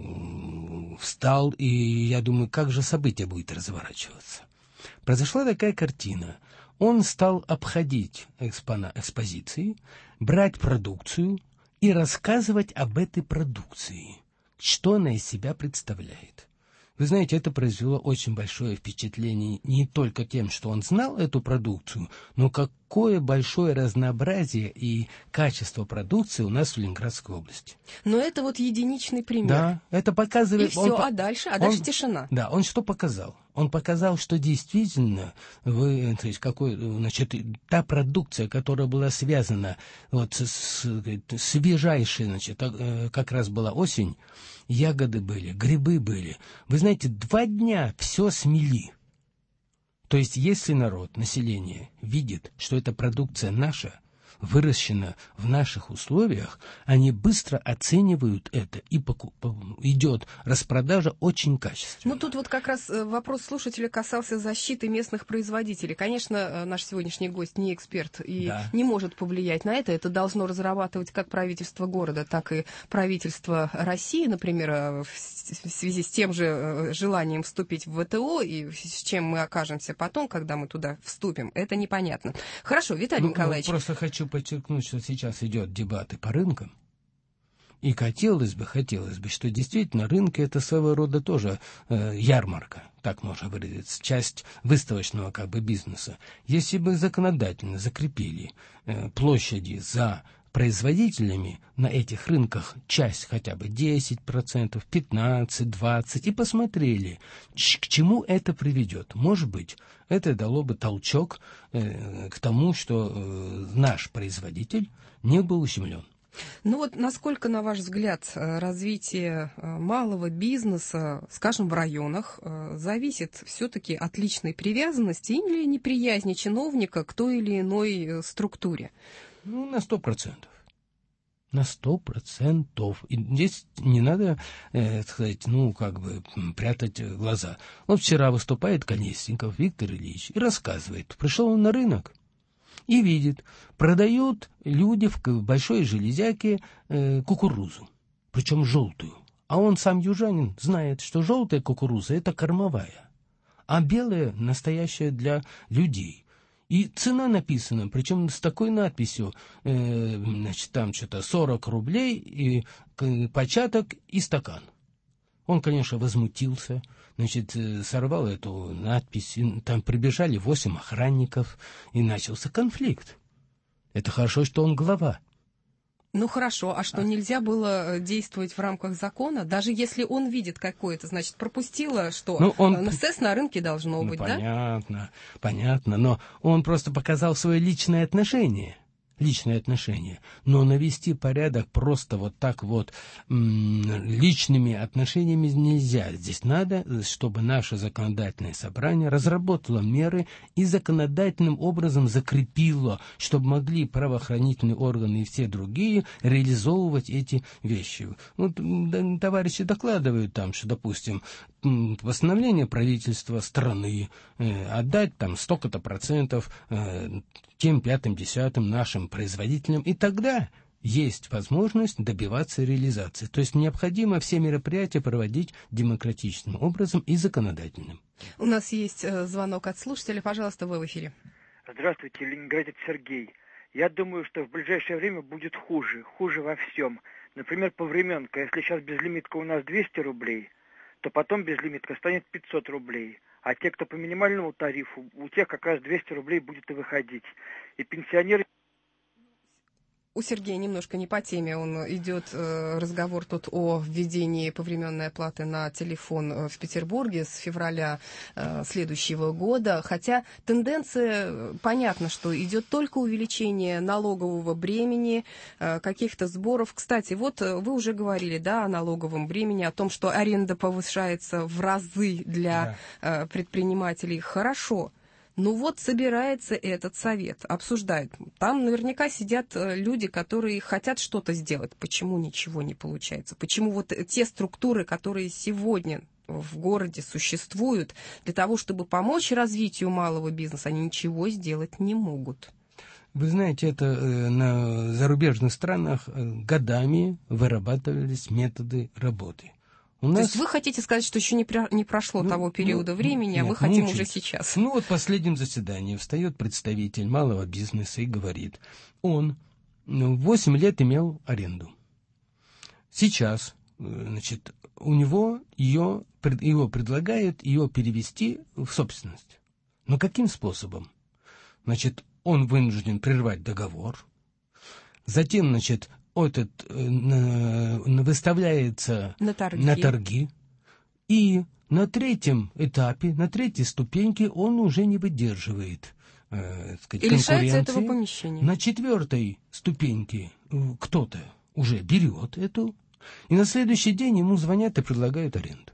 ну, встал, и я думаю, как же событие будет разворачиваться. Произошла такая картина. Он стал обходить экспона, экспозиции, брать продукцию и рассказывать об этой продукции, что она из себя представляет. Вы знаете, это произвело очень большое впечатление не только тем, что он знал эту продукцию, но какое большое разнообразие и качество продукции у нас в Ленинградской области. Но это вот единичный пример. Да, это показывает... И все, он, а дальше? А дальше он, тишина. Да, он что показал? Он показал, что действительно вы, то есть какой, значит, та продукция, которая была связана вот с, с свежайшей, значит, как раз была осень, ягоды были, грибы были. Вы знаете, два дня все смели. То есть, если народ, население видит, что эта продукция наша, выращена в наших условиях, они быстро оценивают это, и покуп... идет распродажа очень качественная. Ну, тут вот как раз вопрос слушателя касался защиты местных производителей. Конечно, наш сегодняшний гость не эксперт и да. не может повлиять на это. Это должно разрабатывать как правительство города, так и правительство России, например, в связи с тем же желанием вступить в вэ тэ о, и с чем мы окажемся потом, когда мы туда вступим. Это непонятно. Хорошо, Виталий ну, Николаевич. Ну, просто хочу подчеркнуть, что сейчас идет дебаты по рынкам. И хотелось бы, хотелось бы, что действительно рынки — это своего рода тоже э, ярмарка, так можно выразиться, часть выставочного как бы бизнеса. Если бы законодательно закрепили э, площади за производителями на этих рынках, часть хотя бы десять процентов, пятнадцать, двадцать, и посмотрели, к чему это приведет. Может быть, это дало бы толчок э, к тому, что э, наш производитель не был ущемлен. Ну вот насколько, на ваш взгляд, развитие малого бизнеса, скажем, в районах, зависит все-таки от личной привязанности или неприязни чиновника к той или иной структуре? Ну, на сто процентов. На сто процентов. И здесь не надо, э, сказать, ну, как бы прятать глаза. Вот вчера выступает Колесников Виктор Ильич и рассказывает. Пришел он на рынок и видит, продают люди в большой железяке э, кукурузу, причем желтую. А он сам южанин знает, что желтая кукуруза — это кормовая, а белая — настоящая для людей. И цена написана, причем с такой надписью, э, значит, там что-то сорок рублей, и початок и стакан. Он, конечно, возмутился, значит, сорвал эту надпись, и там прибежали восемь охранников, и начался конфликт. Это хорошо, что он глава. Ну хорошо, а что, нельзя было действовать в рамках закона? Даже если он видит какое-то, значит, пропустило, что ну, он... эн эс эс на рынке должно ну, быть, понятно, да? Понятно, понятно, но он просто показал свое личное отношение. Личные отношения. Но навести порядок просто вот так вот м- личными отношениями нельзя. Здесь надо, чтобы наше законодательное собрание разработало меры и законодательным образом закрепило, чтобы могли правоохранительные органы и все другие реализовывать эти вещи. Вот товарищи докладывают там, что, допустим, постановление правительства страны э, отдать там столько-то процентов э, тем пятым, десятым нашим производителям, и тогда есть возможность добиваться реализации. То есть необходимо все мероприятия проводить демократичным образом и законодательным. У нас есть э, звонок от слушателя. Пожалуйста, вы в эфире. Здравствуйте, Ленинградец Сергей. Я думаю, что в ближайшее время будет хуже. Хуже во всем. Например, повременка. Если сейчас безлимитка у нас двести рублей, то потом безлимитка станет пятьсот рублей. А те, кто по минимальному тарифу, у тех как раз двести рублей будет и выходить. И пенсионеры... У Сергея немножко не по теме, он идет э, разговор тут о введении повременной оплаты на телефон в Петербурге с февраля э, следующего года, хотя тенденция, понятно, что идет только увеличение налогового бремени, э, каких-то сборов. Кстати, вот вы уже говорили, да, о налоговом бремени, о том, что аренда повышается в разы для э, предпринимателей. Хорошо. Ну вот собирается этот совет, обсуждает. Там наверняка сидят люди, которые хотят что-то сделать. Почему ничего не получается? Почему вот те структуры, которые сегодня в городе существуют, для того, чтобы помочь развитию малого бизнеса, они ничего сделать не могут? Вы знаете, это на зарубежных странах годами вырабатывались методы работы. У То нас... есть вы хотите сказать, что еще не, про... не прошло ну, того периода ну, времени, нет, а мы хотим мучить. уже сейчас? Ну вот в последнем заседании встает представитель малого бизнеса и говорит, он восемь лет имел аренду. Сейчас, значит, у него ее, его предлагают ее перевести в собственность. Но каким способом? Значит, он вынужден прервать договор, затем, значит, этот э, выставляется на торги. на торги, и на третьем этапе, на третьей ступеньке он уже не выдерживает э, сказать, и лишается конкуренции. этого помещения. На четвертой ступеньке кто-то уже берет эту, и на следующий день ему звонят и предлагают аренду.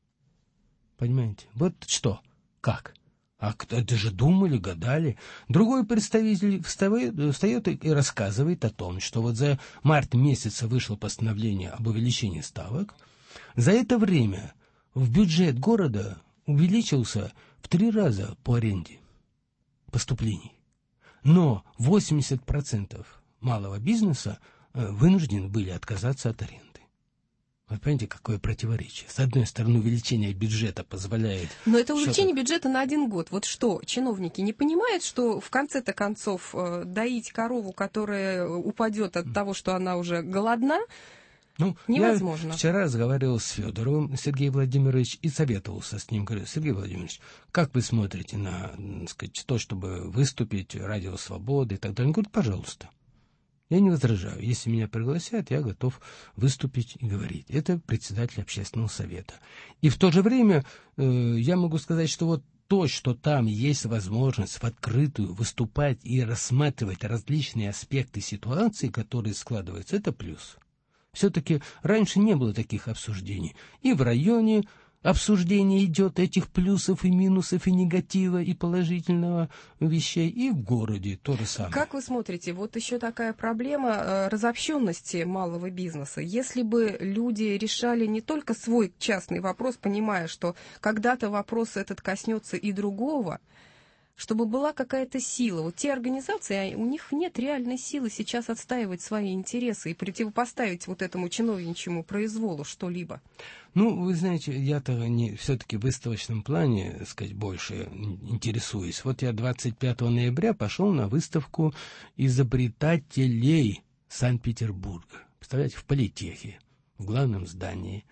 Понимаете? Вот что, как? А это же думали, гадали. Другой представитель встает, встает и рассказывает о том, что вот за март месяц вышло постановление об увеличении ставок. За это время в бюджет города увеличился в три раза по аренде поступлений. Но восемьдесят процентов малого бизнеса вынуждены были отказаться от аренды. Вы понимаете, какое противоречие? С одной стороны, увеличение бюджета позволяет... Но это увеличение бюджета на один год. Вот что, чиновники не понимают, что в конце-то концов доить корову, которая упадет от того, что она уже голодна, ну, невозможно. Я вчера разговаривал с Федоровым Сергеем Владимировичем и советовался с ним. Говорю, Сергей Владимирович, как вы смотрите на, так сказать, то, чтобы выступить, Радио Свободы и так далее? Он говорит, пожалуйста. Я не возражаю. Если меня пригласят, я готов выступить и говорить. Это председатель общественного совета. И в то же время э, я могу сказать, что вот то, что там есть возможность в открытую выступать и рассматривать различные аспекты ситуации, которые складываются, это плюс. Все-таки раньше не было таких обсуждений. И в районе обсуждение идет этих плюсов и минусов, и негатива, и положительного вещей, и в городе то же самое. Как вы смотрите, вот еще такая проблема разобщенности малого бизнеса. Если бы люди решали не только свой частный вопрос, понимая, что когда-то вопрос этот коснется и другого, чтобы была какая-то сила. Вот те организации, у них нет реальной силы сейчас отстаивать свои интересы и противопоставить вот этому чиновничьему произволу что-либо. Ну, вы знаете, я-то не, все-таки в выставочном плане, так сказать, больше интересуюсь. Вот я двадцать пятого ноября пошел на выставку изобретателей Санкт-Петербурга. Представляете, в Политехе, в главном здании.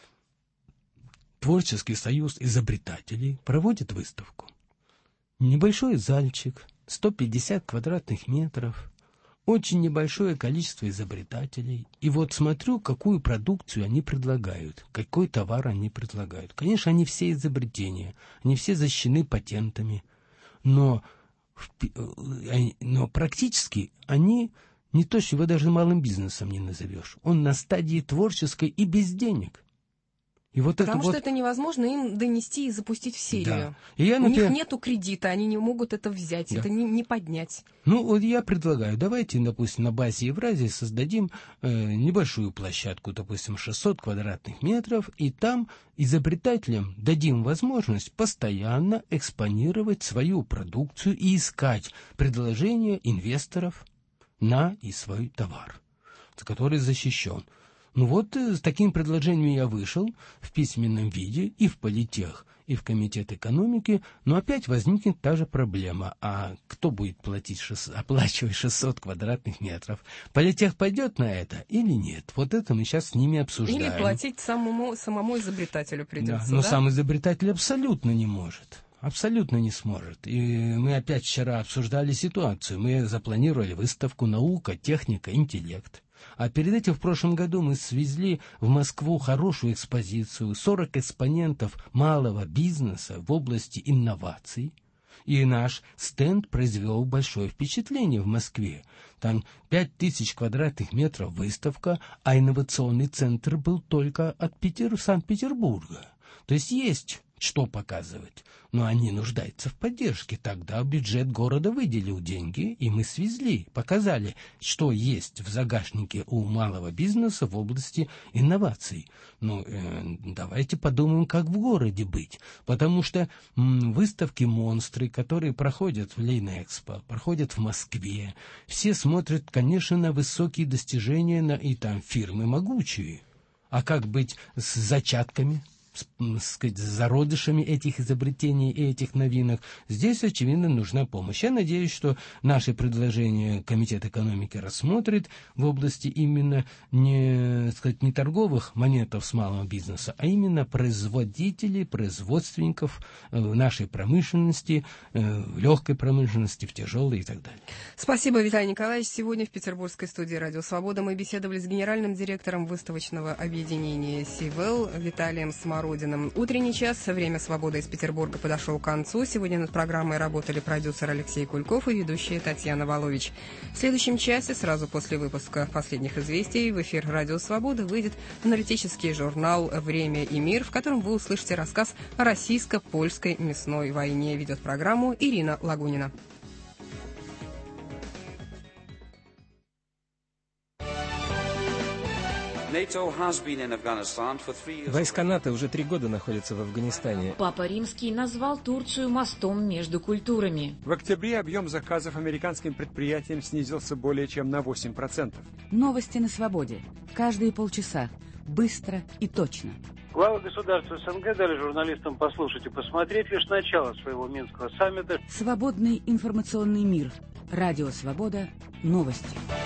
Творческий союз изобретателей проводит выставку. Небольшой зальчик, сто пятьдесят квадратных метров, очень небольшое количество изобретателей. И вот смотрю, какую продукцию они предлагают, какой товар они предлагают. Конечно, они все изобретения, они все защищены патентами, но, но практически они не то, что его даже малым бизнесом не назовешь. Он на стадии творческой и без денег. И вот Потому это что вот... это невозможно им донести и запустить в серию. Да. И я, например... У них нету кредита, они не могут это взять, Да. это не, не поднять. Ну, вот я предлагаю, давайте, допустим, на базе Евразии создадим э, небольшую площадку, допустим, шестьсот квадратных метров, и там изобретателям дадим возможность постоянно экспонировать свою продукцию и искать предложения инвесторов на и свой товар, который защищен. Ну вот с таким предложением я вышел в письменном виде и в политех, и в комитет экономики, но опять возникнет та же проблема. А кто будет платить шест... оплачивать шестьсот квадратных метров? Политех пойдет на это или нет? Вот это мы сейчас с ними обсуждаем. Или платить самому, самому изобретателю придется, да? Но да? сам изобретатель абсолютно не может. Абсолютно не сможет. И мы опять вчера обсуждали ситуацию. Мы запланировали выставку «Наука, техника, интеллект». А перед этим в прошлом году мы свезли в Москву хорошую экспозицию, сорок экспонентов малого бизнеса в области инноваций. И наш стенд произвел большое впечатление в Москве. Там пять тысяч квадратных метров выставка, а инновационный центр был только от Питер... Санкт-Петербурга. То есть есть что показывать, но они нуждаются в поддержке. Тогда бюджет города выделил деньги, и мы свезли, показали, что есть в загашнике у малого бизнеса в области инноваций. Ну, э, давайте подумаем, как в городе быть, потому что м, выставки «Монстры», которые проходят в Лейнэкспо, проходят в Москве, все смотрят, конечно, на высокие достижения, на, и там фирмы могучие. А как быть с зачатками? С, сказать, с зародышами этих изобретений и этих новинок, здесь, очевидно, нужна помощь. Я надеюсь, что наши предложения Комитет экономики рассмотрит в области именно не, сказать, не торговых моментов с малого бизнеса, а именно производителей, производственников в нашей промышленности, в легкой промышленности, в тяжелой и так далее. Спасибо, Виталий Николаевич. Сегодня в петербургской студии «Радио Свобода» мы беседовали с генеральным директором выставочного объединения «Сивел» Виталием Смородиным. Утренний час, время свободы из Петербурга подошел к концу. Сегодня над программой работали продюсер Алексей Кульков и ведущая Татьяна Волович. В следующем часе, сразу после выпуска последних известий, в эфир «Радио Свобода» выйдет аналитический журнал «Время и мир», в котором вы услышите рассказ о российско-польской мясной войне. Ведет программу Ирина Лагунина. Войска НАТО уже три года находятся в Афганистане. Папа Римский назвал Турцию мостом между культурами. В октябре объем заказов американским предприятиям снизился более чем на восемь процентов. Новости на свободе. Каждые полчаса. Быстро и точно. Главы государств СНГ дали журналистам послушать и посмотреть лишь начало своего Минского саммита. Свободный информационный мир. Радио Свобода. Новости.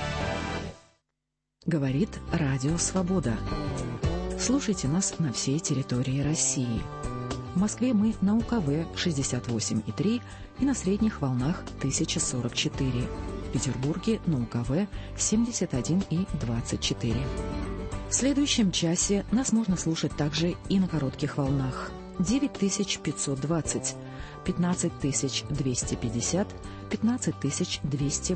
Говорит Радио Свобода. Слушайте нас на всей территории России. В Москве мы на УКВ шестьдесят восемь и три и на средних волнах тысяча сорок четыре. В Петербурге на УКВ семьдесят один и двадцать четыре. В следующем часе нас можно слушать также и на коротких волнах. девять тысяч пятьсот двадцать, пятнадцать тысяч двести пятьдесят, пятнадцать тысяч двести